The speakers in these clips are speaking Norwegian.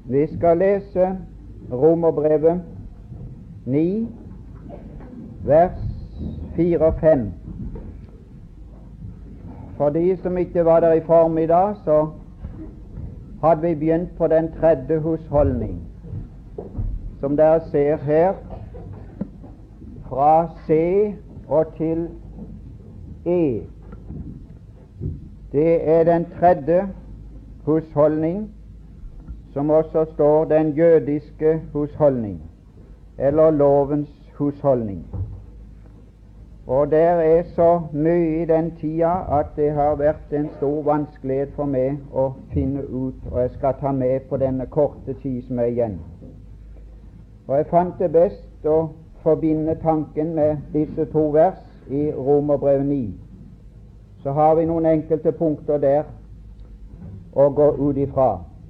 Vi skal lese Romerbrevet 9, vers 4 og 5. For de som ikke var der i formiddag, så hadde vi begynt på den tredje husholdning, som dere ser her, fra C og til E. Det er den tredje husholdning, som også står den jødiske husholdning, eller lovens husholdning. Og der er så mye i den tida at det har vært en stor vanskelighet for meg å finne ut, og jeg skal ta med på denne korte tid som er igjen. Og jeg fant det best å forbinde tanken med disse to vers i Romerbrevet 9. Så har vi noen enkelte punkter der å gå ut ifra.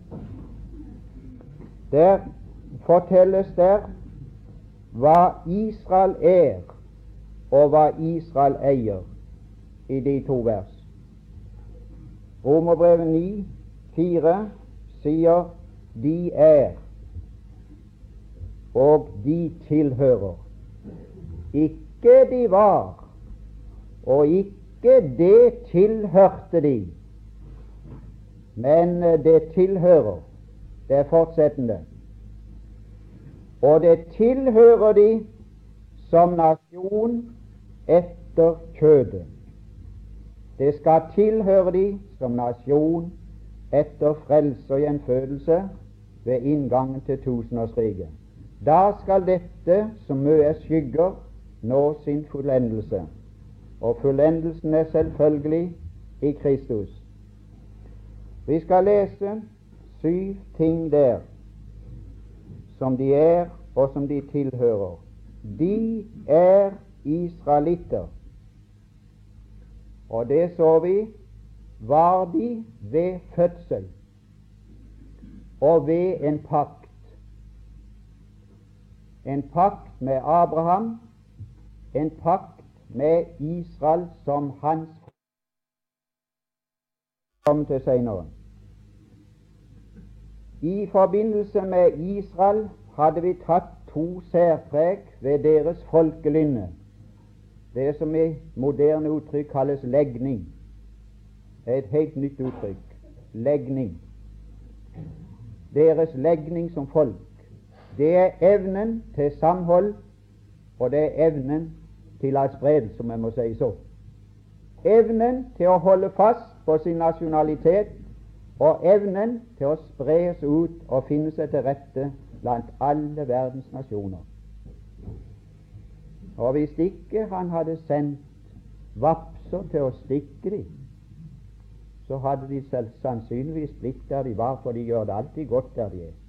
Der fortelles der hva Israel er, og hva Israel eier, i de to vers. Romerbrevet 9, 4 sier de er, og de tilhører. Ikke de var, og ikke det tilhørte de, men det tilhører. Det er fortsettende. Og det tilhører de som nasjon etter kjødet. Det skal tilhøre de som nasjon etter frelse og gjenfødelse ved inngangen til tusenårsriket. Da skal dette, som mye er skygger, nå sin fullendelse. Og fullendelsen er selvfølgelig i Kristus. Vi skal lese 7 ting der som de er, og som de tilhører. De er israelitter, og det så vi var de ved fødsel og ved en pakt. En pakt med Abraham, en pakt med Israel som hans kom til senere. I forbindelse med Israel hadde vi tatt 2 særpreg ved deres folkelynne. Det som i moderne uttrykk kalles legning. Det er et helt nytt uttrykk. Legning. Deres legning som folk. Det er evnen til samhold, og det er evnen til adspredelse, som jeg må si så. Evnen til å holde fast på sin nasjonalitet, og evnen til å spres ut og finne seg til rette blant alle verdens nasjoner. Og hvis ikke han hadde sendt vapser til å stikke dem, så hadde de sannsynligvis blitt der de var, for de gjør det alltid godt der de er.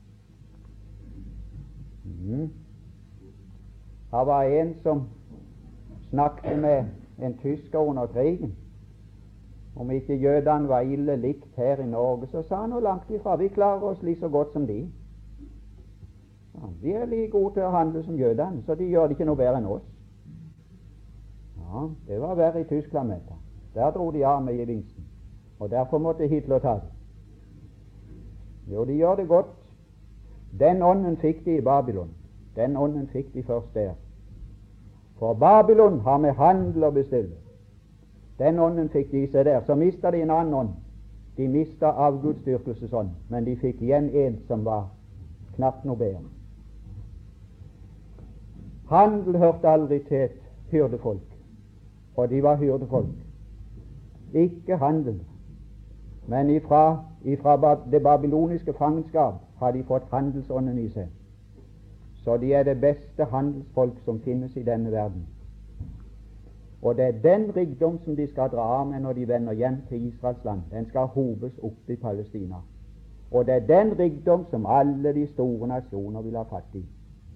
Det var en som snakket med en tysker under krigen om ikke jødene var ille likt her i Norge, så sa han noe langt ifra. Vi klarer oss like så godt som de. Ja, vi er like gode til å handle som jødene, så de gjør det ikke noe bedre enn oss. Ja, det var verre i Tyskland, vet du. Der dro de av med gevinsten, og derfor måtte Hitler ta det. Jo, de gjør det godt. Den ånden fikk de i Babylon. Den ånden fikk de først der. For Babylon har med handel å bestille. Den ånden fikk de seg der. Så mistet de en annen ånd. De mistet avgudsdyrkelsesånd, men de fikk igjen en som var knapt noe bedre. Handel hørte aldri til et hyrdefolk, og de var hyrdefolk. Ikke handel, men ifra det babyloniske fangenskap har de fått handelsånden i seg. Så de er det beste handelsfolk som finnes i denne verden. Og det er den rikdom som de skal dra av med når de vender hjem til Israels land. Den skal hopes opp i Palestina. Og det er den rikdom som alle de store nasjoner vil ha fatt i.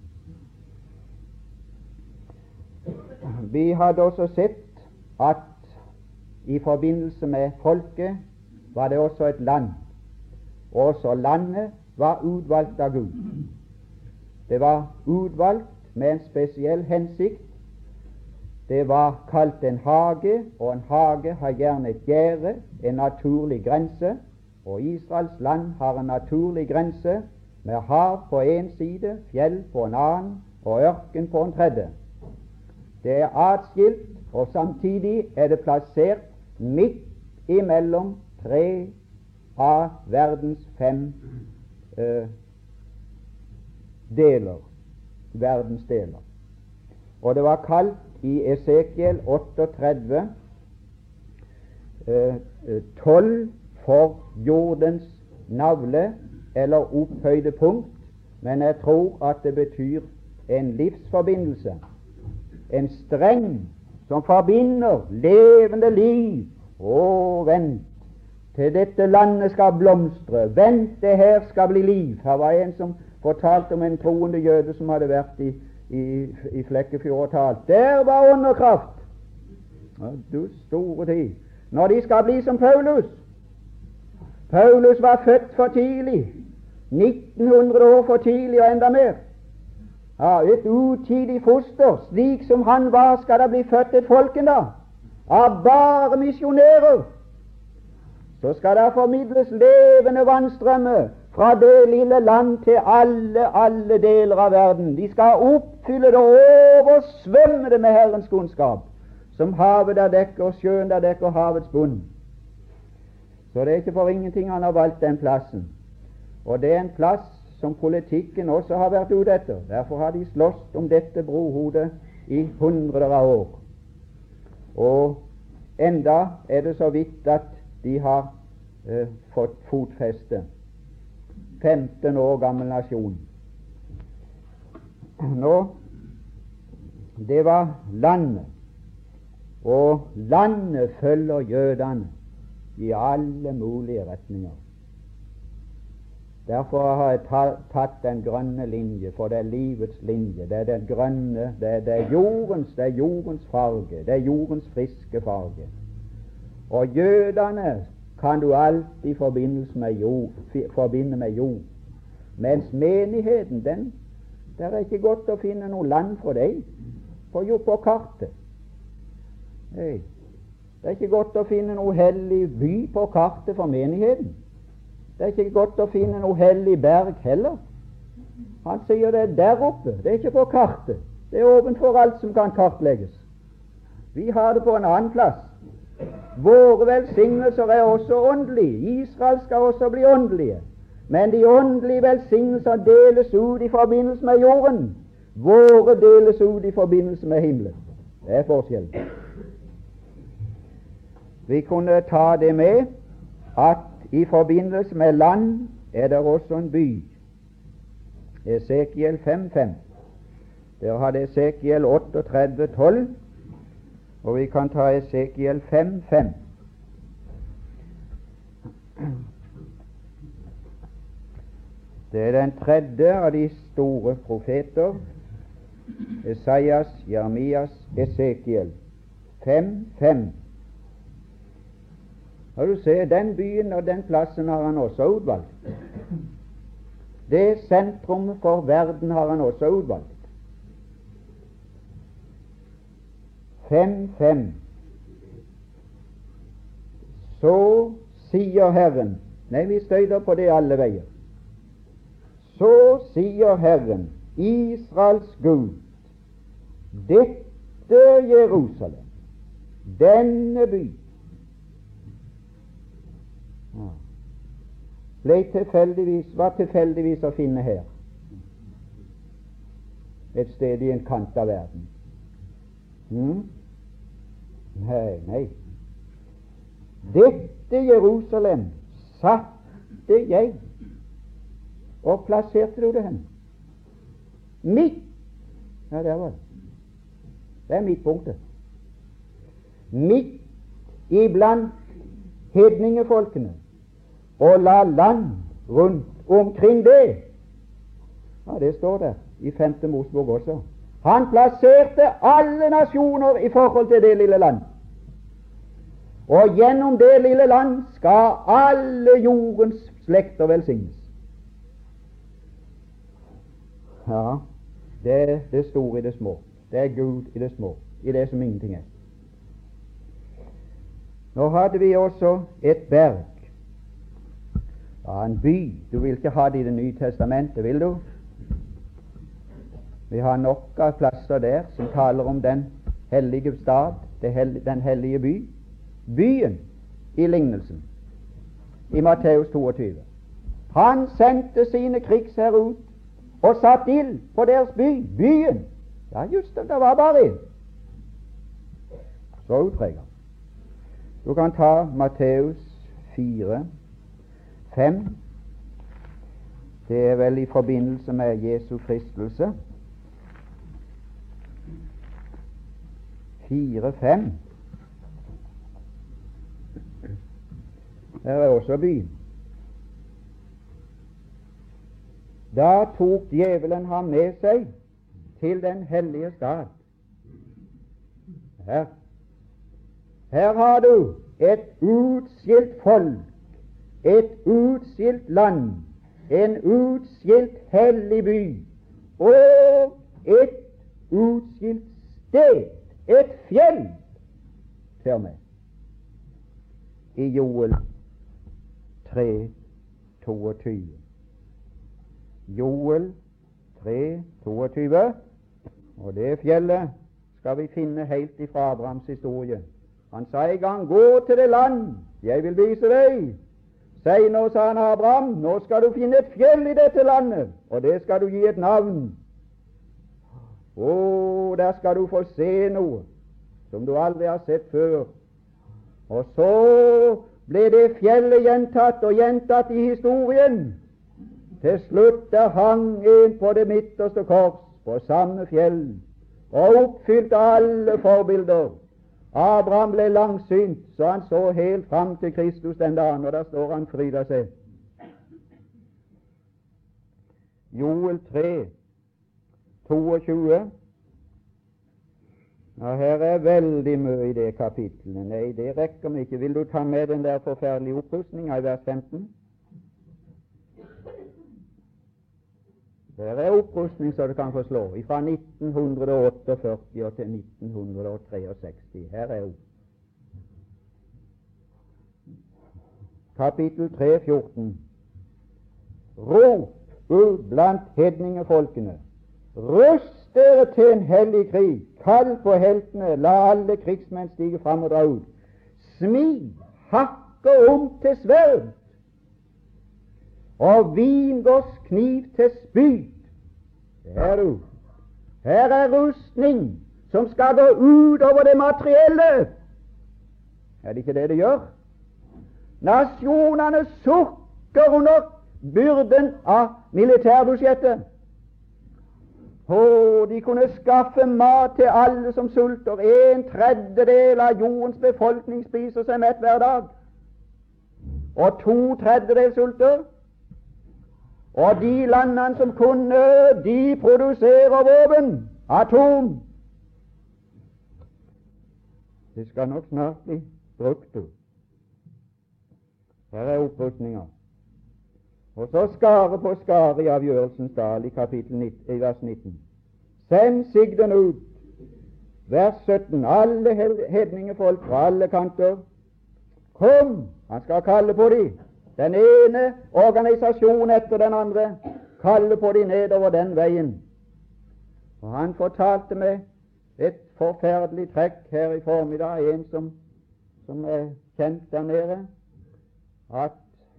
Vi hadde også sett at i forbindelse med folket var det også et land. Også landet var utvalgt av Gud. Det var utvalgt med en spesiell hensikt. Det var kalt en hage, og en hage har gjerne et gjerde, en naturlig grense, Og Israels land har en naturlig grense med hav på en side, fjell på en annen og ørken på en tredje. Det er atskilt, og samtidig er det plassert midt imellom tre av verdens fem verdensdeler. Og det var kalt i Esekiel 38 12 for jordens navle, eller opphøyde punkt, men jeg tror at det betyr en livsforbindelse, en streng som forbinder levende liv. Å, vent til dette landet skal blomstre, vent, det her skal bli liv. Her var en som fortalte om en troende jøde som hadde vært i Flekkefjord og talt. Der var åndekraft. Du store tid. Når de skal bli som Paulus. Paulus var født for tidlig, 1900 år for tidlig og enda mer. Ja, et utidig foster, slik som han var, skal det bli født et folk en dag, av bare misjonærer. Så skal det formidles levende vannstrømmer fra det lille land til alle deler av verden. De skal oppfylle det og oversvømme det med Herrens kunnskap, som havet der dekker og sjøen der dekker havets bunn. Så det er ikke for ingenting han har valgt den plassen. Og det er en plass som politikken også har vært ute etter. Derfor har de slåss om dette brohodet i hundreder av år. Og enda er det så vidt at de har fått fotfeste. 15 år gammel nasjon. Nå, det var landet, og landet følger jødene i alle mulige retninger. Derfor har jeg tatt den grønne linje, for det er livets linje. Det er den grønne, det er jordens farge, det er jordens friske farge. Og jødene kan du alltid forbinde med jord, mens menigheten, det er ikke godt å finne noe land for deg på kartet. Nei. Det er ikke godt å finne noe hellig by på kartet for menigheten. Det er ikke godt å finne noe hellig berg heller. Han sier det er der oppe, det er ikke på kartet. Det er åpent for alt som kan kartlegges. Vi har det på en annen plass. Våre velsignelser er også åndelige. Israel skal også bli åndelige. Men de åndelige velsignelser deles ut i forbindelse med jorden. Våre deles ut i forbindelse med himmelen. Det er forskjell. Vi kunne ta det med at i forbindelse med land er det også en by. Esekiel 5:5. Der hadde Esekiel 38:12, og vi kan ta Esekiel 5:5. Det er den tredje av de store profeter, Esaias, Jeremias, Esekiel 5:5. Og du ser, den byen og den plassen har han også utvalgt. Det sentrum for verden har han også utvalgt. 5:5. Så sier Herren. Nei, vi støyter på det alle veier. Så sier Herren, Israels Gud, dette Jerusalem, denne by, var tilfeldigvis å finne her, et sted i en kant av verden. Nei. Dette Jerusalem satte jeg. Og plasserte du det hen? Midt. Ja, der var det. Det er midtpunktet. Midt iblant hedningefolkene, og la land rundt omkring det. Ja, det står der i 5. Mosebok også. Han plasserte alle nasjoner i forhold til det lille land. Og gjennom det lille land skal alle jordens slekter velsignes. Ja, det er det store i det små. Det er Gud i det små, i det som ingenting er. Nå hadde vi også et berg Ja, en by. Du vil ikke ha det i Det nye testamentet, vil du? Vi har nok av plasser der som taler om den hellige stad, den hellige by. Byen i lignelsen i Matteus 22. Han sendte sine krigsherrer ut og satte ild på deres by. Byen. Ja, just det var bare ild. Så utpreget. Du kan ta Matteus 4, 5. Det er vel i forbindelse med Jesu fristelse. 4, 5. Her er også byen. Da tok djevelen ham med seg til den hellige stad. Her har du et utskilt folk, et utskilt land, en utskilt hellig by og et utskilt sted, et fjell, til og med, i Joel 3, 22. Joel 3, 22, og det fjellet skal vi finne helt ifra Abrahams historie. Han sa en gang, gå til det land, jeg vil vise deg. Senere sa han Abraham, nå skal du finne et fjell i dette landet, og det skal du gi et navn. Der skal du få se noe som du aldri har sett før. Og så ble det fjellet gjentatt og gjentatt i historien. Til slutt der hang en på det midterste kors på samme fjell og oppfylte alle forbilder. Abraham ble langsynt, så han så helt fram til Kristus den dagen, og der står han fryda seg. Joel 3, 22. Ja, her er veldig mye i det kapittelet. Nei, det rekker vi ikke. Vil du ta med den der forferdelige opprustninga i vers 15? Der er opprustning så det kan få slå, fra 1948 og til 1963. Her er hun. Kapittel 3, 14. Rop ut blant hedningefolkene. Rust dere til en hellig krig. Kall på heltene. La alle krigsmenn stige fram og dra ut. Smi, hakke om til sverd, og vingårds kniv til spyd. Det er du. Her er rustning som skal gå ut over det materielle. Er det ikke det det gjør? Nasjonene sukker under byrden av militærbudsjettet. De kunne skaffe mat til alle som sulter. 1/3 av jordens befolkning spiser seg mett hver dag, og 2/3 sulter. Og de landene som kunne, de produserer våpen, atom. Det skal nok snart bli brukt. Her er opprustninger. Og så skare på skare i avgjørelsens dal i kapittel 19, i vers 19. Send sigden ut. Vers 17. Alle hedningefolk fra alle kanter. Kom, han skal kalle på dem. Den ene organisasjonen etter den andre kaller på dem nedover den veien. Og han fortalte meg et forferdelig trekk her i formiddag, en som er kjent der nede, at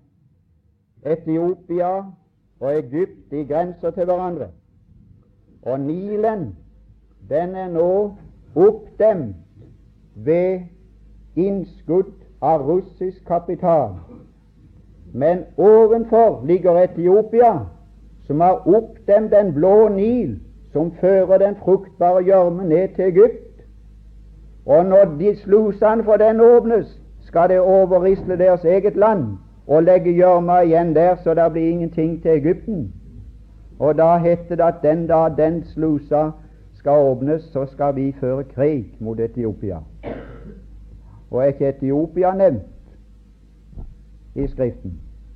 Etiopia og Egypt, de grenser til hverandre. Og Nilen, den er nå oppdemt ved innskudd av russisk kapital. Men ovenfor ligger Etiopia, som har oppdemt den blå Nil, som fører den fruktbare gjørmen ned til Egypt. Og når de slusene for den åpnes, skal det overrisle deres eget land og legge gjørma igjen der, så det blir ingenting til Egypten. Og da heter det at den dag den slusa skal åpnes, så skal vi føre krig mot Etiopia. Og er ikke Etiopia nevnt i Skriften?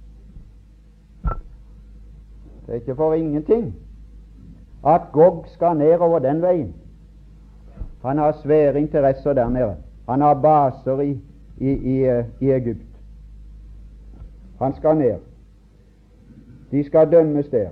Det er ikke for ingenting at Gog skal nedover den veien. Han har svære interesser der nede. Han har baser i Egypt. Han skal ned. De skal dømmes der.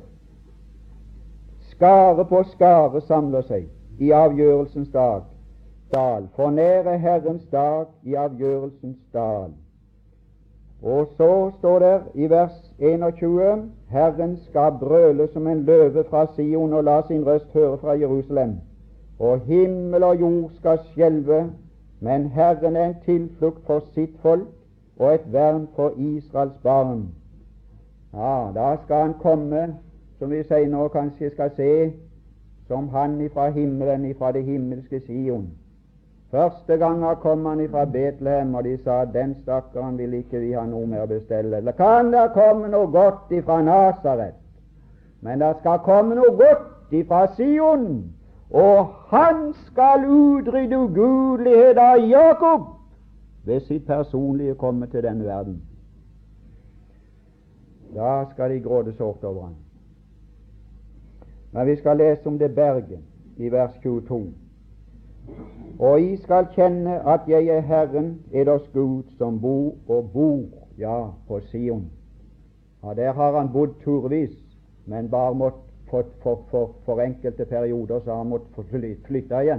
Skare på skare samler seg i avgjørelsens dal. For nære Herrens dag i avgjørelsens dal. Og så står det i vers 21: Herren skal brøle som en løve fra Sion og la sin røst høre fra Jerusalem. Og himmel og jord skal skjelve, men Herren er en tilflukt for sitt folk og et vern for Israels barn. Ja, da skal han komme, som vi senere kanskje skal se, som han ifra himmelen, ifra det himmelske Sion. Første gangen kom han ifra Betlehem, og de sa, den stakkaren vil ikke vi ha noe mer bestelle. Eller kan det komme noe godt ifra Nasaret? Men det skal komme noe godt ifra Sion, og han skal utrydde ugudelighet av Jakob ved sitt personlige komme til denne verden. Da skal de gråte sårt over han. Men vi skal lese om det berget i vers 22. Og I skal kjenne at jeg er Herren, eders Gud, som bor, ja, på Sion. Ja, der har han bodd turvis, men bare måtte for enkelte perioder så har han måttet flytte igjen.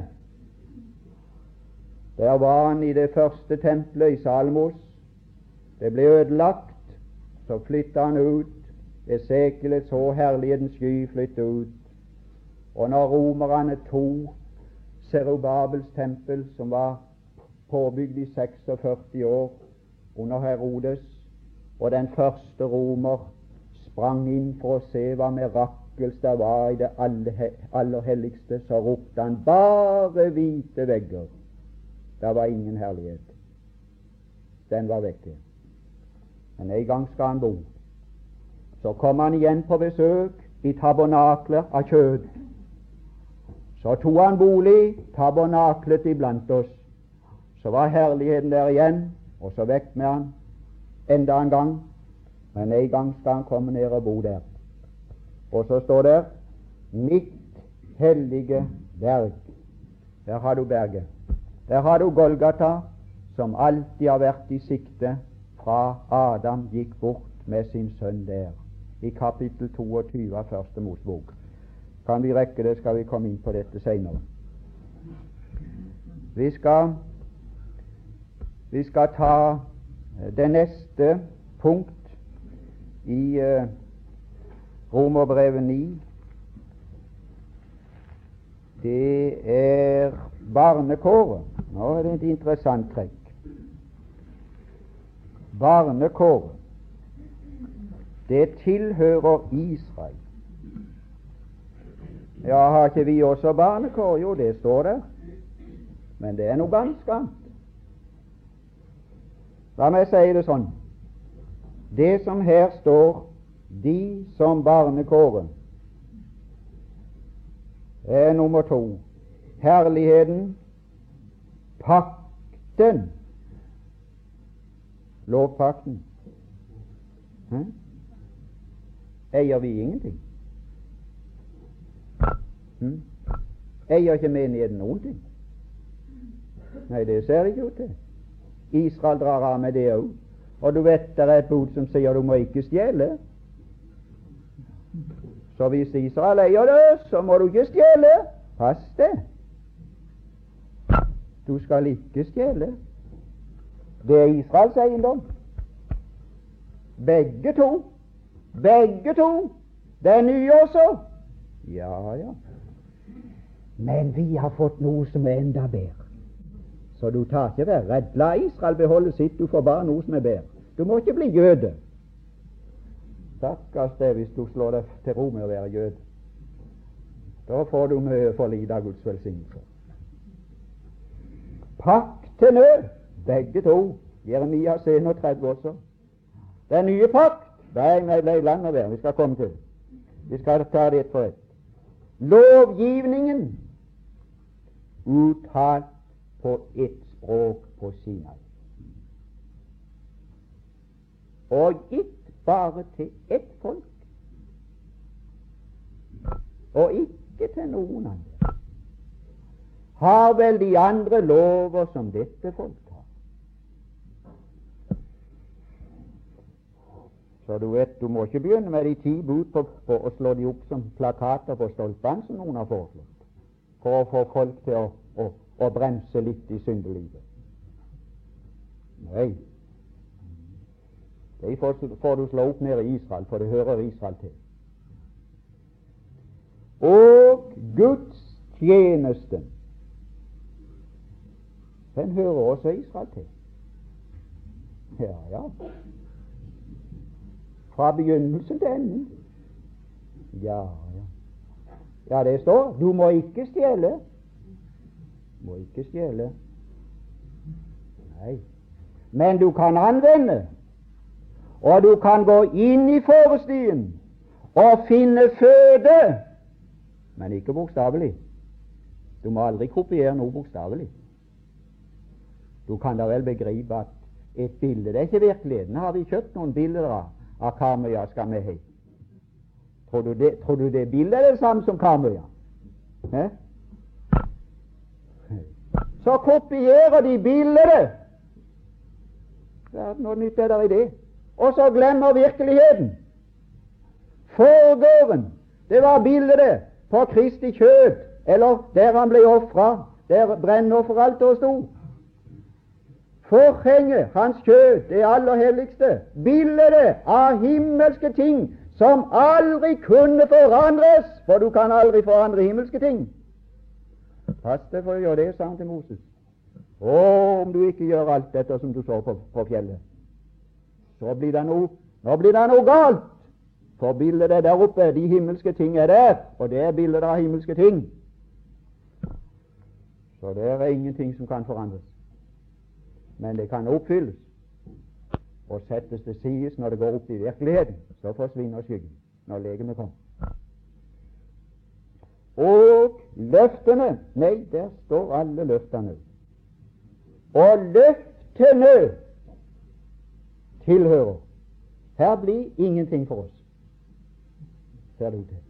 Der var han i det første tempelet i Salmos. Det ble ødelagt, så flyttet han ut. Esekiel så herlighetens sky flytte ut. Og når romerne tok Serubabels tempel, som var påbygd i 46 år under Herodes, og den første romer sprang inn for å se hva mirakels det var i det aller helligste, så ropte han bare hvite vegger. Det var ingen herlighet. Den var vekke. Men en gang skal han bo. Så kom han igjen på besøk i tabernakler av kjød. Så tok han bolig, tabernaklet iblant oss. Så var herligheten der igjen, og så vekk med han enda en gang. Men en gang skal han komme ned og bo der. Og så står det mitt hellige berg. Der har du berget. Der har du Golgata, som alltid har vært i sikte fra Adam gikk bort med sin sønn der, i kapittel 22 av første Mosebok. Kan vi rekke det, skal vi komme inn på dette senere. Vi skal ta det neste punkt i Romerbrevet 9. Det er barnekåret. Nå er det et interessant trekk. Barnekåret, det tilhører Israel. Ja, har ikke vi også barnekår? Jo, det står der. Men det er noe ganske annet. La meg si det sånn. Det som her står, de som barnekåret, er nummer 2. Herligheten, pakten, lovpakten. Eier vi ingenting? Eier ikke menigheten noen ting? Nei, det ser det ikke ut til. Israel drar av med det òg. Og du vet, det er et bud som sier du må ikke stjele. Så hvis Israel eier det, så må du ikke stjele. Pass det. Du skal ikke stjele. Det er Israels eiendom. Begge to. Begge to. Det er nye også. Ja. Men vi har fått noe som er enda bedre. Så du tar ikke være redd. La Israel beholde sitt, du får bare noe som er bedre. Du må ikke bli jøde. Stakkars det hvis du slår deg til ro med å være jøde. Da får du mye for lite av Guds velsignelse. Paktene, begge to. Jeremia 31 også. Det er nye pakt. Nei, land og vær. Vi skal komme til. Vi skal ta det for ett. Lovgivningen uttalt på ett språk på Sinai. Og gitt bare til ett folk. Og ikke til noen andre. Har vel de andre lover som dette folk har? Så du vet, du må ikke begynne med de 10 bud på å slå de opp som plakater på stolpene, som noen har foreslått, for å få folk til å bremse litt i syndelivet. Nei, det får du slå opp ned i Israel, for det hører Israel til. Og Guds tjeneste, den hører også Israel til. Ja. Fra begynnelsen til enden. Ja, det står, du må ikke stjele. Må ikke stjele. Nei. Men du kan anvende, og du kan gå inn i forestien og finne føde, men ikke bokstavelig. Du må aldri kopiere noe bokstavelig. Du kan da vel begripe at et bilde, det er ikke virkeligheten. Har vi kjøpt noen bilder av Karmøya, skal vi hei? Tror du det bildet er det samme som Karmøya? Så kopierer de bildet. Noe nytt er der i det. Og så glemmer virkeligheten. Forgården, det var bildet på Kristi kjød, eller der han ble offret, der brennofferet sto. Forhenget, hans kjød, det aller helligste, bildet av himmelske ting som aldri kunne forandres, for du kan aldri forandre himmelske ting. Pass deg for å gjøre det, sa han til Moses. Om du ikke gjør alt dette som du så på fjellet, så blir det noe galt. For bildet er der oppe, de himmelske ting er der, og det er bildet av himmelske ting. Så det er ingenting som kan forandres. Men det kan oppfylles og settes til sides når det går opp i virkeligheten. Så forsvinner skyggen når legemet kommer. Og løftene, nei, der står alle løftene. Og løftene tilhører. Her blir ingenting for oss. Ser det ut til.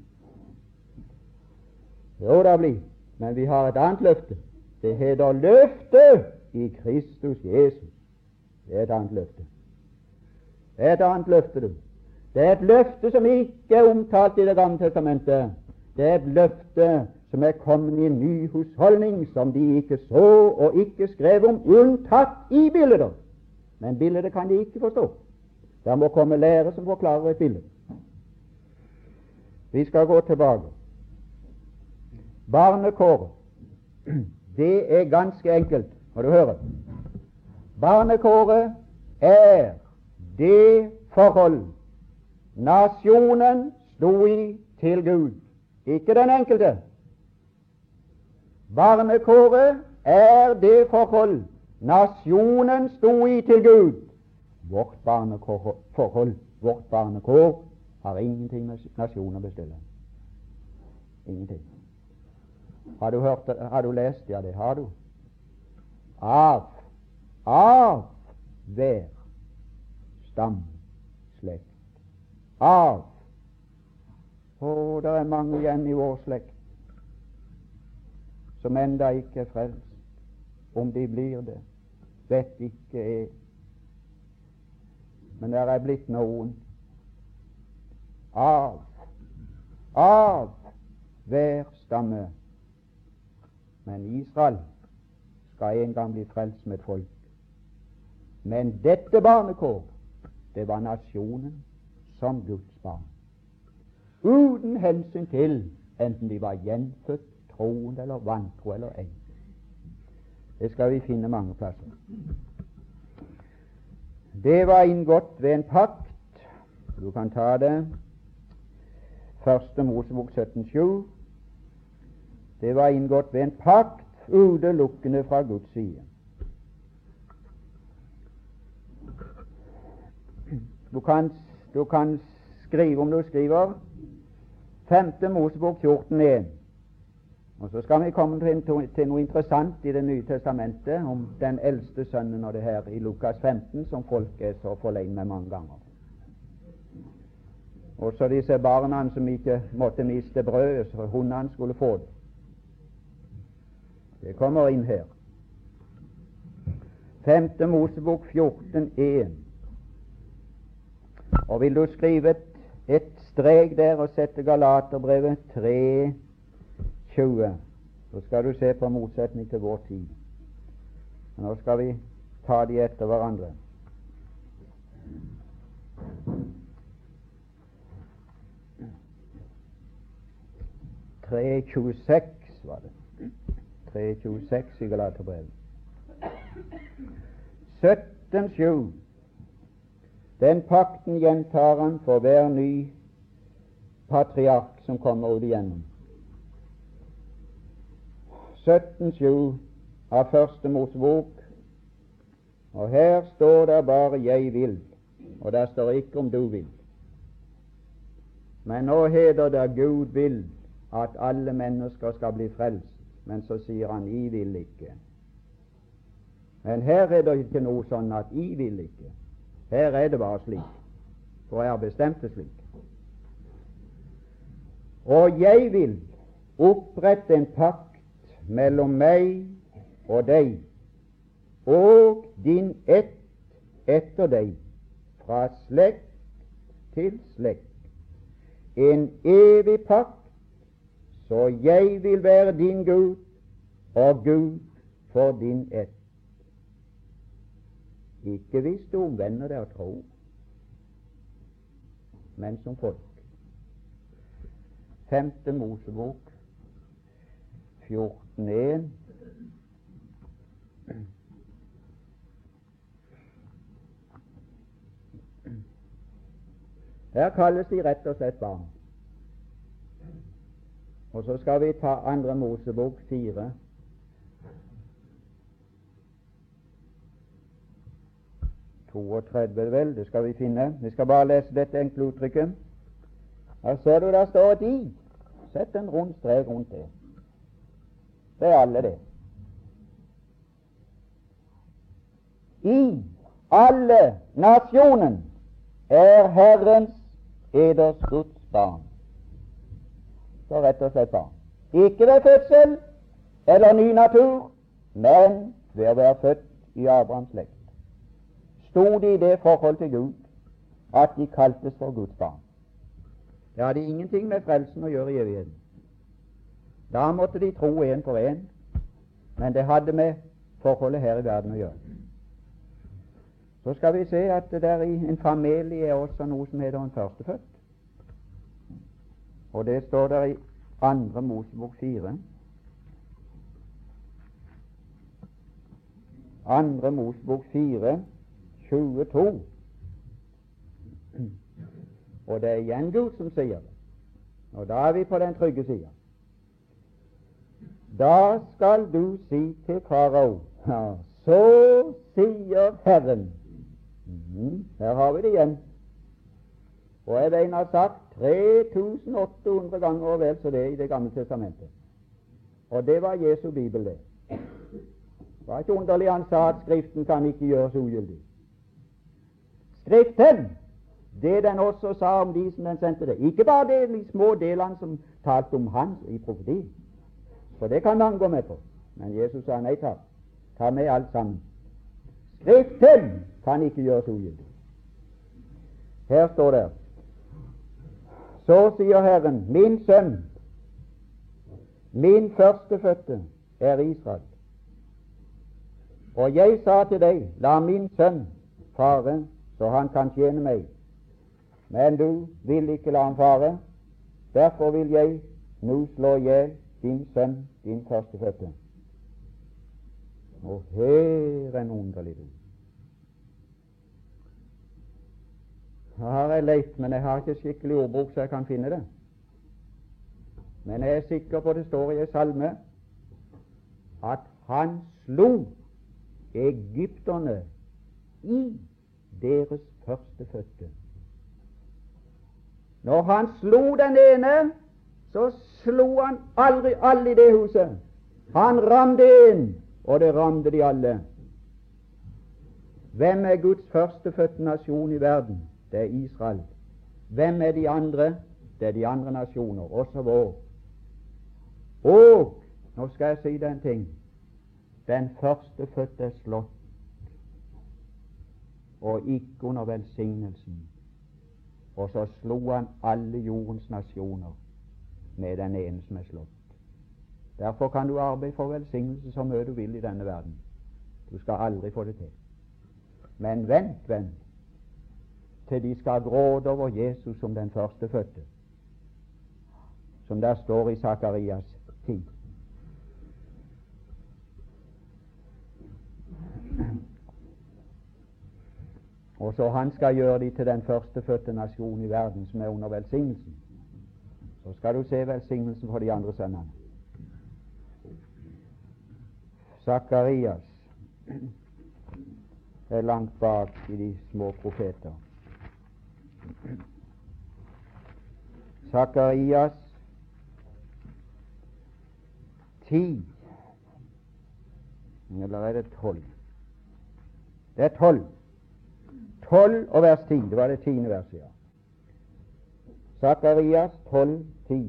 Jo, det blir. Men vi har et annet løfte. Det heter løfte i Kristus Jesus. Det er et annet løfte. Det er et annet løfte, du. Det er et løfte som ikke er omtalt i Det gamle testamentet. Det er et løfte som er kommet i en ny husholdning, som de ikke så og ikke skrev om, unntatt i bilder. Men bildet kan de ikke forstå. Der må komme lære som forklarer et bilde. Vi skal gå tilbake. Barnekåret, det er ganske enkelt. Må du høre. Barnekåret er det forhold nasjonen sto i til Gud, ikke den enkelte. Barnekåret er det forhold nasjonen sto i til Gud. Vårt barnekår har ingenting med nasjonen å bestille. Ingenting. Har du hørt, har du lest? Ja, det har du. Av hver stam, slekt. Av. Det er mange igjen i vår slekt som enda ikke er frelst. Om de blir det, vet ikke jeg. Men der er blitt noen. Av hver stamme. Men Israel skal en gang bli frelst med et folk. Men dette barnekår, det var nasjonen som Guds barn. Uten hensyn til enten de var gjenfødt, troende eller vantro eller ei. Det skal vi finne mange plasser. Det var inngått ved en pakt. Du kan ta det. Første Mosebok 17,7. Det var inngått ved en pakt utelukkende fra Guds side. Du kan skrive, om du skriver, 5. Mosebok 14,1. Og så skal vi komme til noe interessant i Det nye testamentet om den eldste sønnen og det her i Lukas 15, som folk er så forlegne med mange ganger. Og så disse barna som ikke måtte miste brødet, så hundene skulle få det. Det kommer inn her. 5. Mosebok 14,1. Og vil du skrive et strek der og sette Galaterbrevet 3:20, så skal du se på motsetning til vår tid. Nå skal vi ta de etter hverandre. Var det 3:26 i Galaterbrevet. 17:7. Den pakten gjentar han for hver ny patriark som kommer ut igjennom. 17:7 av første Mosebok. Og her står det bare 'jeg vil', og der står ikke om du vil. Men nå heter det 'Gud vil' at alle mennesker skal bli frelst, men så sier han 'I vil ikke'. Men her er det ikke noe sånn at 'I vil ikke'. Her er det bare slik, for jeg har bestemt det slik. Og jeg vil opprette en pakt mellom meg og deg og din ett etter deg, fra slekt til slekt, en evig pakt, så jeg vil være din Gud og Gud for din ett. Ikke hvis du omvender deg og tror, men som folk. 5. Mosebok 14:1. Her kalles de rett og slett barn. Og så skal vi ta 2. Mosebok 4. Vel, det skal vi finne. Vi skal bare lese dette enkle uttrykket. Her ser du der står 'de'. Sett en rund strek rundt det. Det er alle det. I alle nasjonen er Herrens eders Guds barn. Så rett og slett barn. Ikke ved fødsel eller ny natur, men ved å være født i Abrahams slekt. Stod de i det forhold til Gud at de kaltes for Guds barn. Det hadde ingenting med frelsen å gjøre i evigheten. Da måtte de tro en for en, men det hadde med forholdet her i verden å gjøre. Så skal vi se at det der i en familie er også noe som heter en førstefødt. Og det står der i 2. Mosebok 4. 2. Mosebok 4, 22. Og det er igjen Gud som sier det. Og da er vi på den trygge sida. Da skal du si til farao, ja, så sier Herren. Her har vi det igjen. Og jeg vet har sagt 3800 ganger og vel så det i Det gamle testamentet. Og det var Jesu bibel, det. Det var ikke underlig han sa at Skriften kan ikke gjøres ugyldig. Skriften, det den også sa om de som den sendte det. Ikke bare det, de små delene som talte om hans i profeti. For det kan man gå med på. Men Jesus sa nei takk. Ta med alt sammen. Skriften kan ikke gjøres ugyldig. Her står det: Så sier Herren, min sønn, min førstefødte er Israel. Og jeg sa til deg, la min sønn fare, så han kan tjene meg. Men du vil ikke la ham fare. Derfor vil jeg nå slå ihjel din sønn, din førstefødte. Og her en underlig ord. Her har jeg lett, men jeg har ikke skikkelig ordbok så jeg kan finne det. Men jeg er sikker på det står i en salme at han slo egypterne i deres førstefødte. Når han slo den ene, så slo han aldri alle i det huset. Han ramte en, og det ramte de alle. Hvem er Guds førstefødte nasjon i verden? Det er Israel. Hvem er de andre? Det er de andre nasjoner, også vår. Og nå skal jeg si deg en ting. Den førstefødte er slått, og ikke under velsignelsen. og så slo han alle jordens nasjoner med den ene som er slått. Derfor kan du arbeide for velsignelse så mye du vil i denne verden. Du skal aldri få det til. Men vent, venn, til de skal gråte over Jesus som den førstefødte, som der står i Sakarias 10. Og så han skal gjøre de til den førstefødte nasjon i verden som er under velsignelsen. Så skal du se velsignelsen for de andre sønnene. Sakarias er langt bak i de små profeter. Sakarias 10, eller er det 12? Det er 12. 12 og vers 10. Det var det 10. verset, ja. Sakarias 12, 10.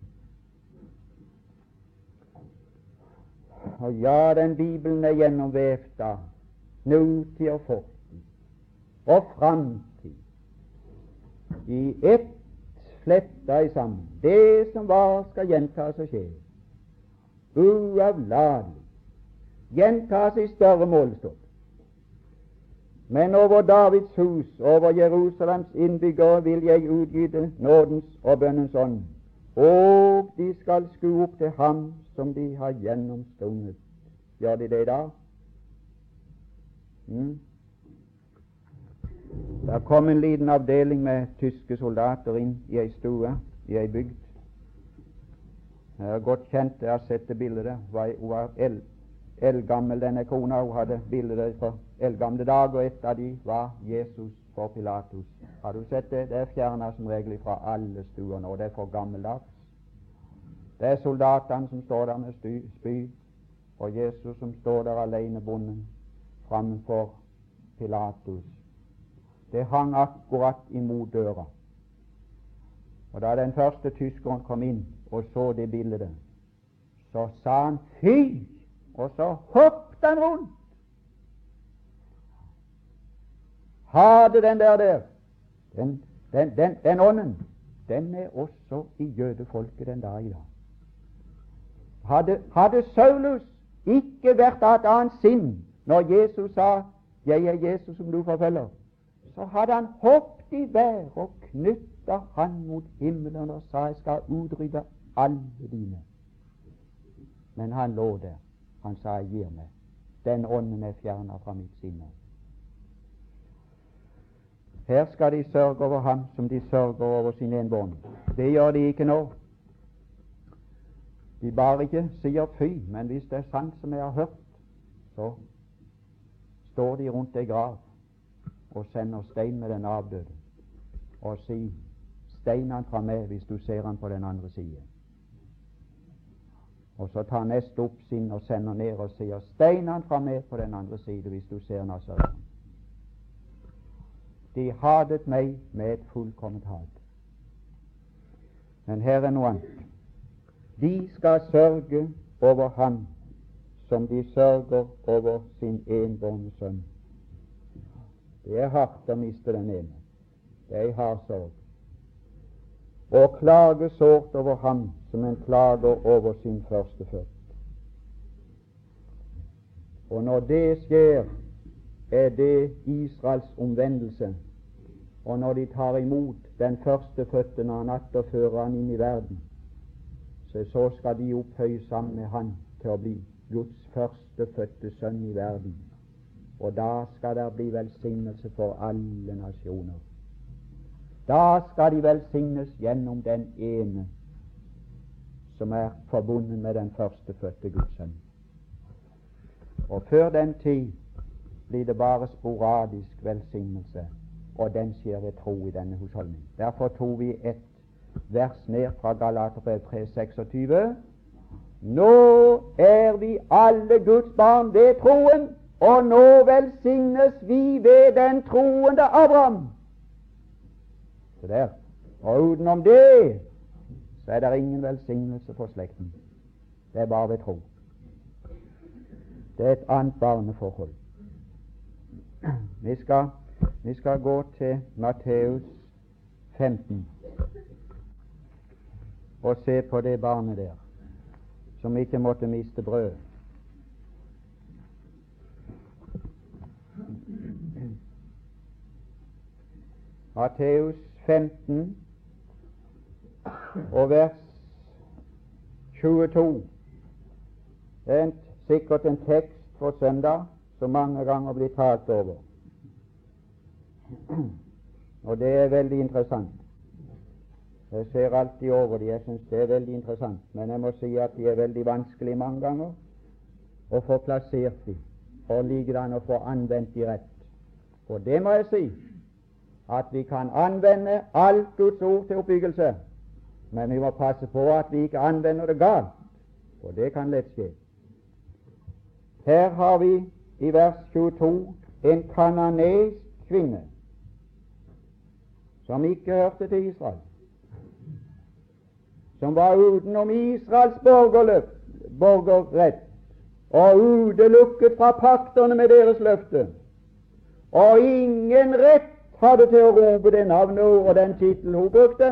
Og ja, den Bibelen er gjennomvevt av nåtid og fortid og framtid i ett fletta i sammen. Det som var, skal gjentas og skje. Uavladelig. Gjentas i større målestokk. Men over Davids hus, over Jerusalems innbyggere, vil jeg utgyte nådens og bønnens ånd, og de skal skue opp til ham som de har gjennomstundet. Gjør de det i dag? Der kom en liten avdeling med tyske soldater inn i ei stue i ei bygd. Jeg er godt kjent, jeg har sett det bildet der. Hun var eldgammel, denne kona. Hun hadde bilder fra eldgamle dager, og et av de var Jesus for Pilatus. Har du sett det? Det er fjernet som regel fra alle stuene, og det er for gammeldags. Det er soldatene som står der med spyd, og Jesus som står der alene bonden framfor Pilatus. Det hang akkurat imot døra. Og da den første tyskeren kom inn og så det bildet, så sa han fy, og så hoppet han rundt. Hadde den den ånden, den er også i jødefolket den dag i dag. Hadde Saulus ikke vært av et annet sinn når Jesus sa 'Jeg er Jesus som du forfølger', så hadde han hoppet i vær og knyttet han mot himmelen og sa 'Jeg skal utrydde alle dine'. Men han lå der. Han sa 'Jeg gir meg'. Den ånden er fjernet fra mitt sinne. Her skal de sørge over ham som de sørger over sin enbårne. Det gjør de ikke nå. De bare ikke sier fy, men hvis det er sant som jeg har hørt, så står de rundt ei grav og sender stein med den avdøde og sier 'Stein han fra meg hvis du ser han på den andre side'. Og så tar neste opp sin og sender ned og sier 'Stein han fra meg på den andre side hvis du ser Nazaren'. De hatet meg med et fullkomment hat. Men her er noe annet. De skal sørge over ham som de sørger over sin enbårne sønn. Det er hardt å miste den ene. Det er en hard sorg. Og klage sårt over ham som en klager over sin førstefødt. Og når det skjer, er det Israels omvendelse. Og når de tar imot den førstefødte når han atter fører han inn i verden, så skal de opphøye sammen med han til å bli Guds førstefødte sønn i verden. Og da skal det bli velsignelse for alle nasjoner. Da skal de velsignes gjennom den ene som er forbundet med den førstefødte Guds sønn. Og før den tid blir det bare sporadisk velsignelse, og den skjer ved tro i denne husholdning. Derfor tog vi et vers ned fra Galaterbrev 3:26. Nå er vi alle Guds barn ved troen, og nå velsignes vi ved den troende Abraham. Så der. Og utenom det så er det ingen velsignelse for slekten. Det er bare ved tro. Det er et annet barneforhold. Vi skal gå til Matteus 15 og se på det barnet der som ikke måtte miste brød. Matteus 15 og vers 22. Det er sikkert en tekst for søndag som mange ganger blir talt over. Og det er veldig interessant. Jeg ser alltid over det. Jeg synes det er veldig interessant. Men jeg må si at de er veldig vanskelig mange ganger å få plassert de, og ligger an å få anvendt de rett. For det må jeg si, at vi kan anvende alt Guds ord til oppbyggelse, men vi må passe på at vi ikke anvender det galt, for det kan lett skje. Her har vi i vers 22 en kananeisk kvinne som ikke hørte til Israel, som var utenom Israels borgerrett og utelukket fra pakterne med deres løfte, og ingen rett hadde til å rope det navnet og den tittel hun brukte.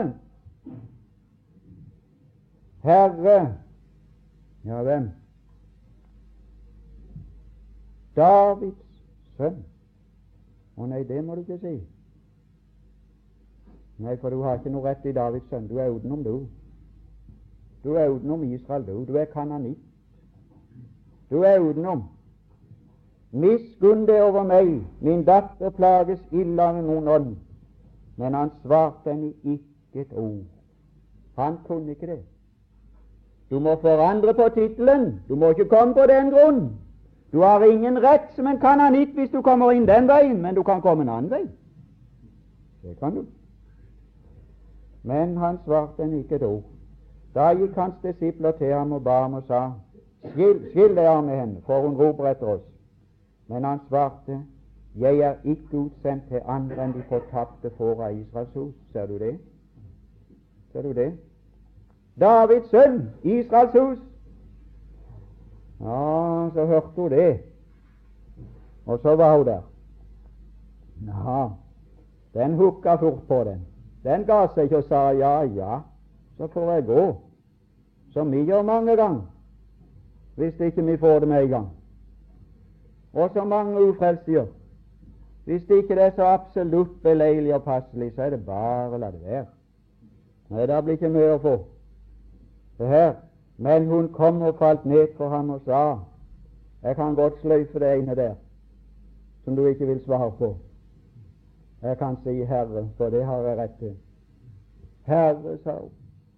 Herre, ja hvem? Davids sønn. Å nei, det må du ikke si. Nei, for du har ikke noe rett i Davids sønn. Du er utenom, du. Du er utenom Israel, du. Du er kananitt. Du er utenom. Miskunn det over meg, min datter plages ille av noen ånd. Men han svarte henne ikke et ord. Han kunne ikke det. Du må forandre på tittelen. Du må ikke komme på den grunn. Du har ingen rett som en kananitt hvis du kommer inn den veien, men du kan komme en annen vei. Det kan du. Men han svarte henne ikke et ord. Da gikk hans disipler til ham og ba ham og sa, skill deg av med henne, for hun roper etter oss. Men han svarte, jeg er ikke utsendt til andre enn de fortapte får av Israels hus. Ser du det? Ser du det? Davids sønn, Israels hus. Ja, så hørte hun det. Og så var hun der. Ja, den hukka fort på den. Den ga seg ikke og sa ja, så får jeg gå. Som vi gjør mange ganger, hvis ikke vi får det med en gang. Og så mange ufrelste gjør. Hvis det ikke er så absolutt beleilig og passelig, så er det bare å la det være. Nei, det blir ikke mye å få. Det her. Men hun kom og falt ned for ham og sa, jeg kan godt sløyfe det ene der som du ikke vil svare på. Jeg kan si Herre, for det har jeg rett til. Herre, sa hun,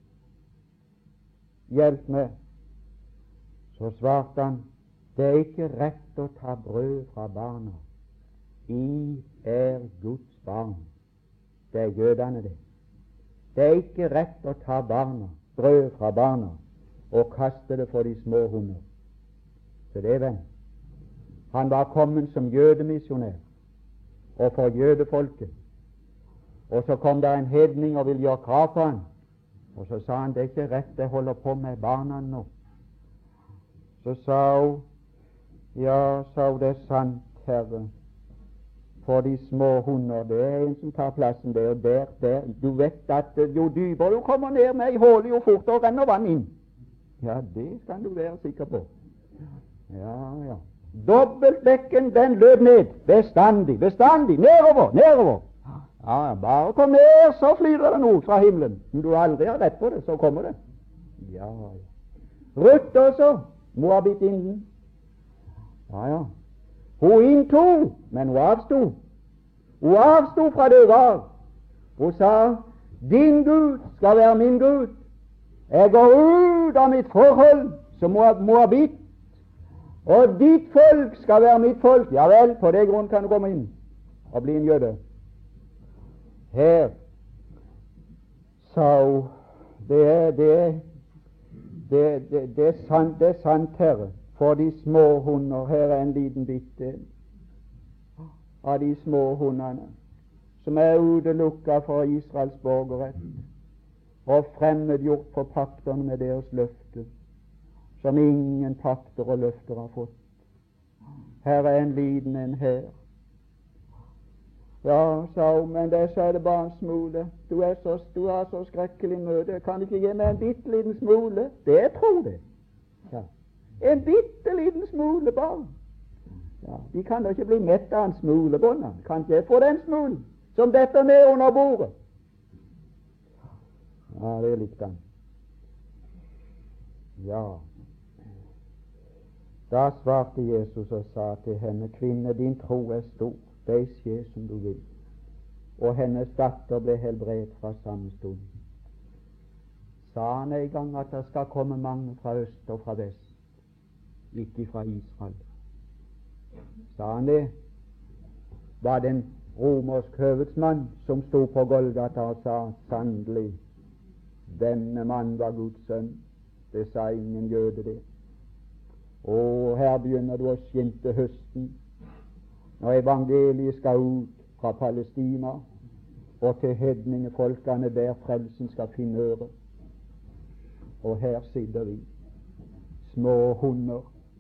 hjelp meg. Så svarte han, det er ikke rett å ta brød fra barna. I er Guds barn. Det er jødene det. Det er ikke rett å ta brød fra barna og kaste det for de små hunder. Så det, venn, han var kommet som jødemisjonær og for jødefolket. Og så kom der en hedning og ville gjøre krav på han, og så sa han, det er ikke rett jeg holder på med barna nå. Så sa hun, ja, sa hun, det er sant, Herre, for de små hunder, det er en som tar plassen der, og der. Du vet at jo dypere du kommer ned med i hullet, jo fortere renner vann inn. Ja, det kan du være sikker på. Ja. Dobbeltbekken, den løp ned, bestandig, nedover. Ja, bare kom ned, så flyter det noe fra himmelen. Om du aldri har rett på det, så kommer det. Ja. Ruth også, Moabitinnen. Ja. Hun inntok, men hun avstod. Hun avstod fra det var. Hun sa, din Gud skal være min Gud. Jeg går ut av mitt forhold som Moabit, og ditt folk skal være mitt folk. Ja vel, på det grunn kan du komme inn og bli en jøde. Her sa hun, det er sant, Herre, for de små hunder. Her er en liten bitte av de små hundene som er utelukket fra Israels borgerrett og fremmedgjort for pakterne med deres løfte, som ingen pakter og løfter har fått. Her er en liten en her. Ja, sa hun, men det er det bare en smule. Du har så skrekkelig møte. Kan du ikke gi meg en bitte liten smule? Det tror det. Ja. En bitte liten smule bare. Ja, de kan da ikke bli mett av en smule, båndene. Kan ikke jeg få den smulen som detter ned under bordet? Ja, det likte han. Ja. Da svarte Jesus og sa til henne, kvinne, din tro er stor, det skje som du vil. Og hennes datter ble helbredt fra samme stund. Sa han en gang at det skal komme mange fra øst og fra vest, ikke fra Israel? Sa han det? Var det en romersk høvedsmann som sto på Golgata og sa, sannelig, denne mann var Guds sønn? Det sa ingen jøde det. Og her begynner du å skimte høsten, når evangeliet skal ut fra Palestina og til hedningefolkene der frelsen skal finne øre. Og her sitter vi, små hunder,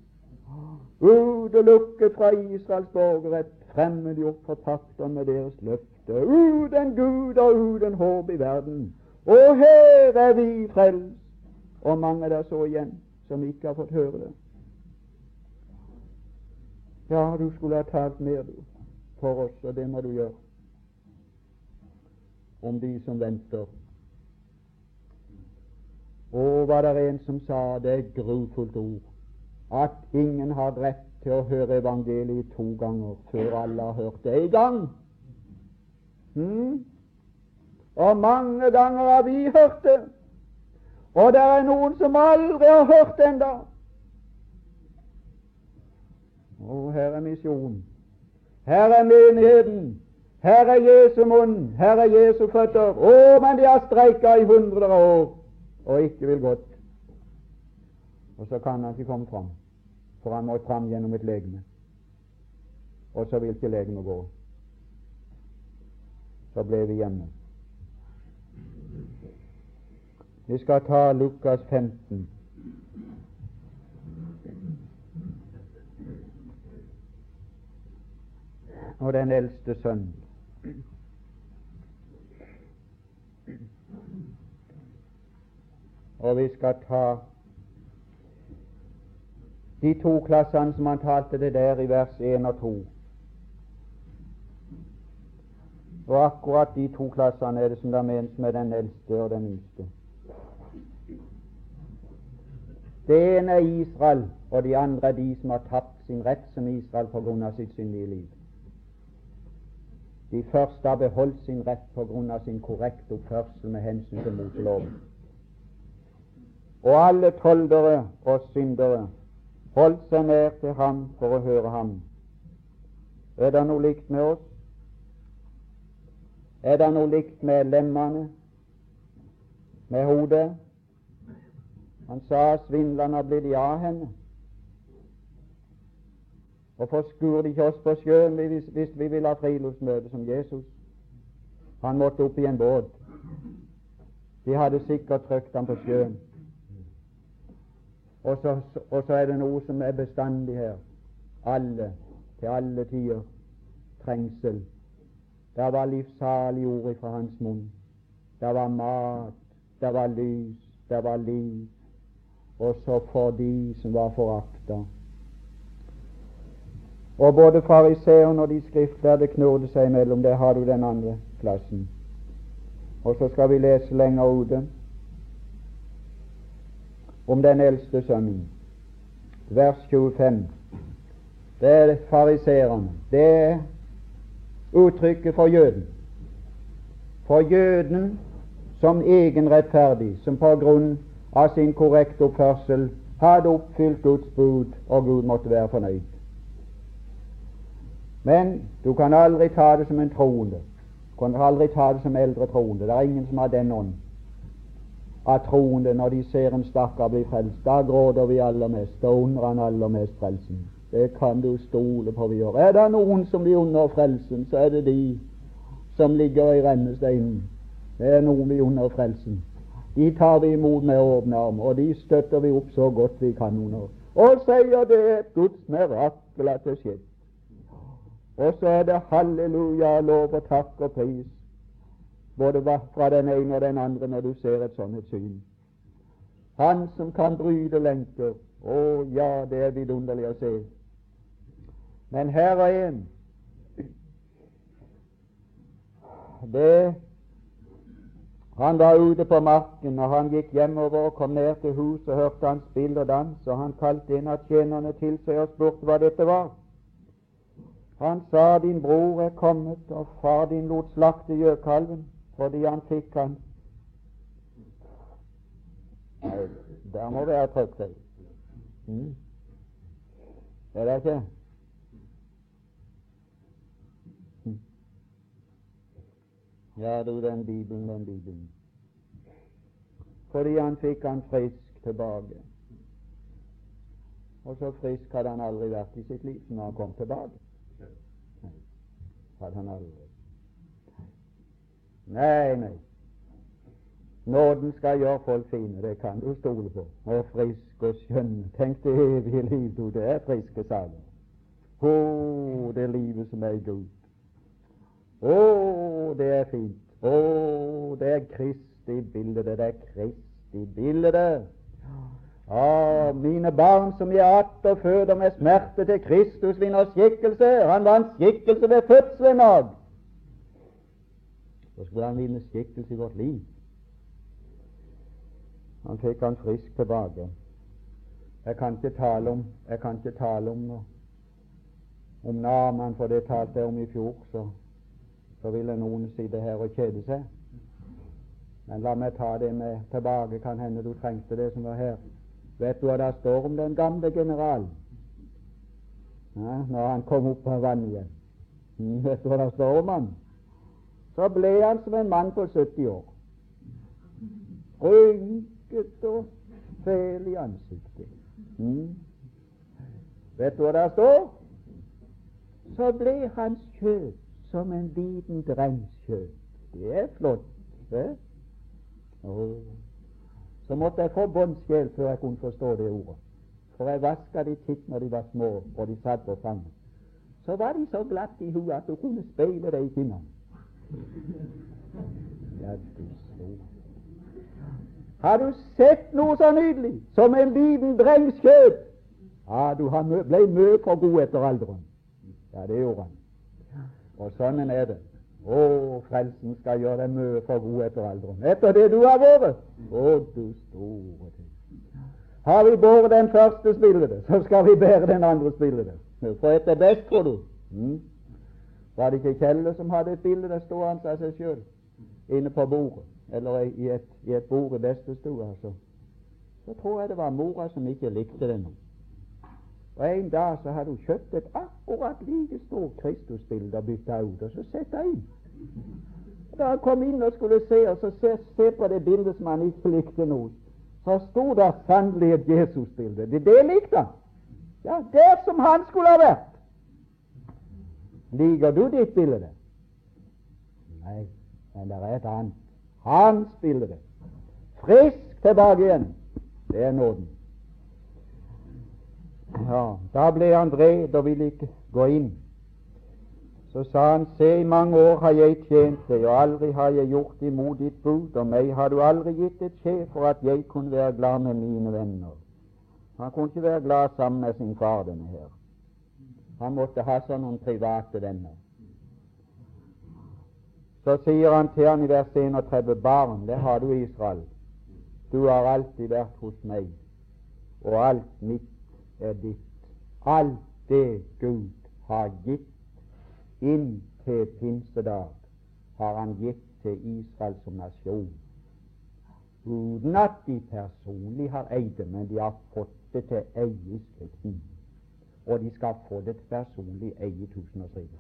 utelukket fra Israels borgerrett, fremmedgjort for paktene med deres løfte, uten Gud og uten håp i verden. Og her er vi frelst, og mange der så igjen som ikke har fått høre det. Ja, du skulle ha talt mer for oss, og det må du gjøre, om de som venter. Og var det en som sa, det er grufullt ord, at ingen har rett til å høre evangeliet 2 ganger før alle har hørt det en gang. Og mange ganger har vi hørt det, og det er noen som aldri har hørt det enda. Og her er misjonen, her er menigheten, her er Jesu munn, her er Jesu føtter. Men de har streiket i 100 år og ikke vil godt. Og så kan han ikke komme fram, for han må fram gjennom et legeme, og så vil ikke legemet gå. Så ble vi hjemme. Vi skal ta Lukas 15. Og den eldste sønnen. Og vi skal ta de 2 klassene som han talte det der i vers 1 og 2. Og akkurat de 2 klassene er det som der menes med den eldste og den yngste. Det ene er Israel, og de andre er de som har tapt sin rett som Israel på grunn av sitt syndige liv. De første har beholdt sin rett på grunn av sin korrekte oppførsel med hensyn til Moseloven. Og alle toldere og syndere holdt seg nær til ham for å høre ham. Er det noe likt med oss? Er det noe likt med lemmene, med hodet? Han sa svindlerne har blitt av henne. Og forskuer de ikke oss på sjøen hvis vi vil ha friluftsmøte som Jesus? Han måtte opp i en båt. De hadde sikkert trykt ham på sjøen. Og så er det noe som er bestandig her. Til alle tider, trengsel. Det var livsalig ord fra hans munn. Det var mat, det var lys, det var liv. Og så for de som var forakta. Og både fariseerne og de skriftlærde knurrede seg imellom. Der har du den andre klassen. Og så skal vi lese lenger ute om den eldste sønnen. Vers 25. Det er fariseerne. Det er uttrykket for jøden. For jøden som egenrettferdig, som på grunn av sin korrekte oppførsel hadde oppfylt Guds bud, og Gud måtte være fornøyd. Men du kan aldri ta det som en troende. Du kan aldri ta det som eldre troende. Det er ingen som har den ånd av troende. Når de ser en stakkar bli frelst, da gråter vi aller mest, og undrer han aller mest frelsen. Det kan du stole på vi gjør. Er det noen som vi unner frelsen, så er det de som ligger i rennesteinen. Det er noen vi unner frelsen. De tar vi imot med åpne armer, og de støtter vi opp så godt vi kan under. Og sier det er et Guds mirakel at det skjer. Og så er det halleluja, lov og takk og pris, både fra den ene og den andre, når du ser et sånt syn. Han som kan bryte lenker. Å ja, det er vidunderlig å se. Men her er en. Han var ute på marken, og han gikk hjemover og kom ned til huset og hørte han spille og dans, og han kalte en av tjenerne til seg og spurte hva dette var. Han sa, din bror er kommet, og far din lot slakte gjøkalven, fordi han fikk han. Nei, der må være trygt seg. Er det ikke? Ja, du, den Bibelen. Fordi han fikk han frisk tilbake. Og så frisk hadde han aldri vært i sitt liv når han kom tilbake. Nei, hadde han aldri. Nei. Nåden skal gjøre folk fine, det kan du stole på. Og frisk og skjønn. Tenk det evige liv, du, det er friske saker. Det livet som er Gud. Det er fint. Det er Kristi bilde, det er Kristi bilde. Mine barn som jeg att og føder med smerte til Kristus vinner skikkelse. Han var en skikkelse ved fødselen av. Så skulle han vinne skikkelse i vårt liv. Han fikk han frisk tilbake. Jeg kan ikke tale om Naaman, for det talte jeg om i fjor, så ville noen sitte her og kjede seg. Men la meg ta det med tilbake, kan hende du trengte det som var her. Vet du hva det står om den gamle generalen? Ja, når han kom opp av vannet igjen. Vet du hva det står om han? Så ble han som en mann på 70 år. Rynket og fel i ansiktet. Vet du hva det står? Så ble hans kjøtt som en liten drengs kjøtt. Det er flott. Så måtte jeg få båndskjel før jeg kunne forstå det ordet. For jeg vasket de titt når de var små, og de satt på fanget. Så var de så glatt i huet at du kunne speile deg i kinnene. Ja, du så. Har du sett noe så nydelig som en liten drengs kjøtt? Han ble mye for god etter alderen. Ja, det gjorde han. Og sånn er det. Frelsen skal gjøre deg mye for god etter alderen. Etter det du har vært. Du store ting. Har vi båret den første bildet, så skal vi bære den andre bildet. For etter best, tror du. Var det ikke Kjelle som hadde et bilde der stående av seg selv inne på bordet, eller i et bord i bestestua? Så tror jeg det var mora som ikke likte det noe. Og en dag så hadde hun kjøpt et akkurat like stort Kristusbilde og bytta ut, og så sette inn. Og da han kom inn og skulle se, og så se på det bildet som han ikke likte noe, så sto der sannelig et Jesusbilde. Det likte han. Ja, det som han skulle ha vært. Liker du ditt bilde? Nei, men det er et annet. Hans bilde. Frisk tilbake igjen. Det er nåden. Ja, da ble han vred og ville ikke gå inn. Så sa han, se, i mange år har jeg tjent deg, og aldri har jeg gjort imot ditt bud, og meg har du aldri gitt et skje for at jeg kunne være glad med mine venner. Han kunne ikke være glad sammen med sin far, denne her. Han måtte ha sånn noen private venner. Så sier han til han i vers 31, barn, det har du, Israel. Du har alltid vært hos meg, og alt mitt er ditt. Alt det Gud har gitt inn til pinsedag, har han gitt til Israel som nasjon. Uten at de personlig har eid det, men de har fått det til eie i Skriften. Og de skal få det til personlig eie i tusenårsriket.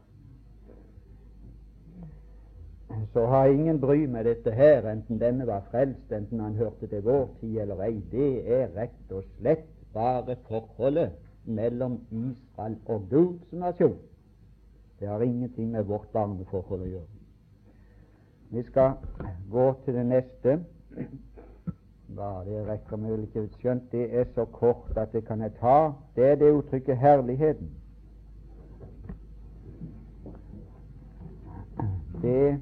Så har ingen bry med dette her, enten denne var frelst, enten han hørte til vår tid eller ei. Det er rett og slett bare forholdet mellom Israel og Gud som nasjon. Det har ingenting med vårt barneforhold å gjøre. Vi skal gå til det neste. Det rekker meg vel ikke, skjønt det er så kort at det kan jeg ta. Det er det uttrykket herligheten. det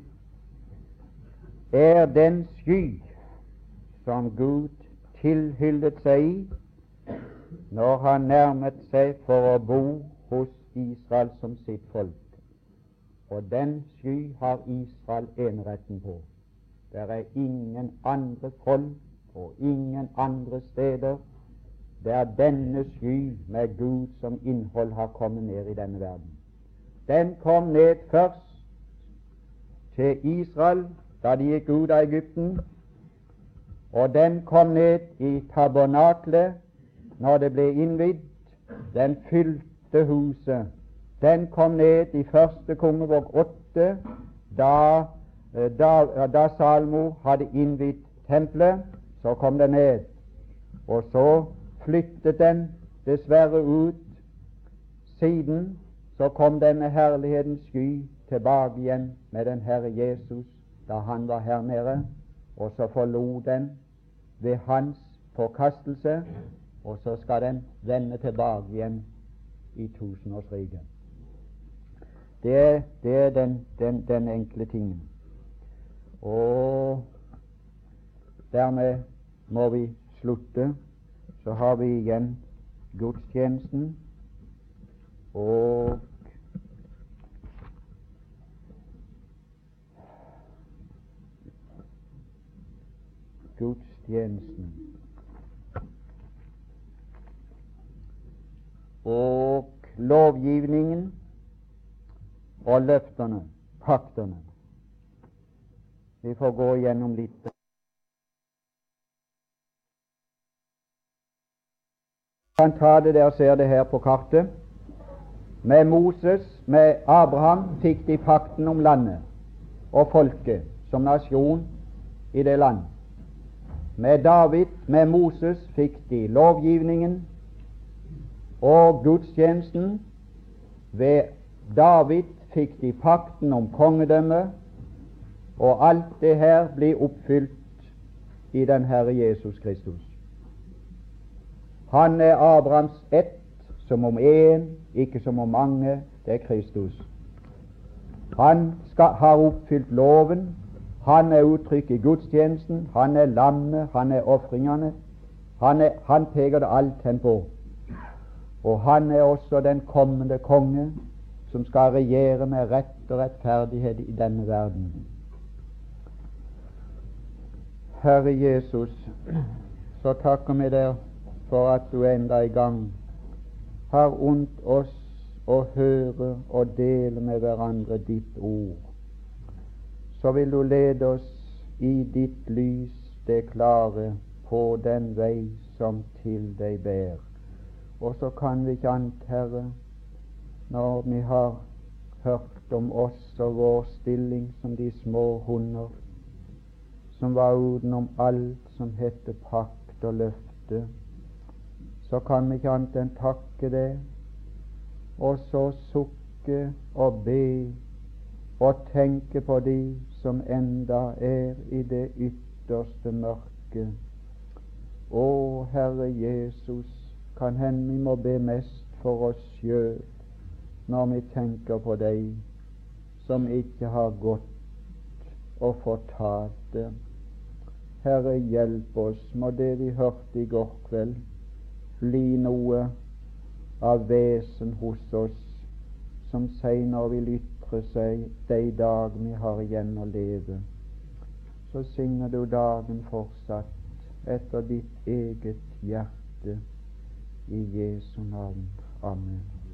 er den sky som Gud tilhyllet seg i når han nærmet seg for å bo hos Israel som sitt folk. Og den sky har Israel eneretten på. Det er ingen andre folk og ingen andre steder der denne sky med Gud som innhold har kommet ned i denne verden. Den kom ned først til Israel da de gikk ut av Egypten, og den kom ned i tabernaklet når det ble innvidd. Den fylte huset. Den kom ned i første kongebok 8 da Salomo hadde innvidd tempelet. Så kom den ned, og så flyttet den dessverre ut. Siden så kom denne herlighetens sky tilbake igjen med den Herre Jesus da han var her nede, og så forlot den ved hans forkastelse, og så skal den vende tilbake igjen i tusenårsriket. Det er den enkle tingen. Og dermed må vi slutte. Så har vi igjen gudstjenesten og lovgivningen og løftene, paktene. Vi får gå igjennom litt. Han tar det der, ser det her på kartet. Med Moses, med Abraham, fikk de pakten om landet og folket som nasjon i det land. Med David, med Moses, fikk de lovgivningen og gudstjenesten. Ved David fikk de pakten om kongedømme, og alt det her blir oppfylt i den Herre Jesus Kristus. Han er Abrahams ett, som om én, ikke som om mange. Det er Kristus. Han har oppfylt loven. Han er uttrykk i gudstjenesten. Han er lammet. Han er ofringene. Han peker det alt hen på. Og han er også den kommende konge som skal regjere med rett og rettferdighet i denne verden. Herre Jesus, så takker vi deg for at du enda i gang har ondt oss å høre og dele med hverandre ditt ord. Så vil du lede oss i ditt lys det klare på den vei som til deg bærer. Og så kan vi ikke annet, Herre, når vi har hørt om oss og vår stilling som de små hunder, som var utenom alt som heter pakt og løfte, så kan vi ikke annet enn takke det, og så sukke og be og tenke på de som enda er i det ytterste mørket. Å, Herre Jesus, kan hende vi må be mest for oss sjøl når vi tenker på deg som ikke har gått og fortalt det. Herre, hjelp oss, må det vi hørte i går kveld bli noe av vesen hos oss som senere vil ytre seg de dag vi har igjen å leve. Så signer du dagen fortsatt etter ditt eget hjerte i Jesu navn. Amen.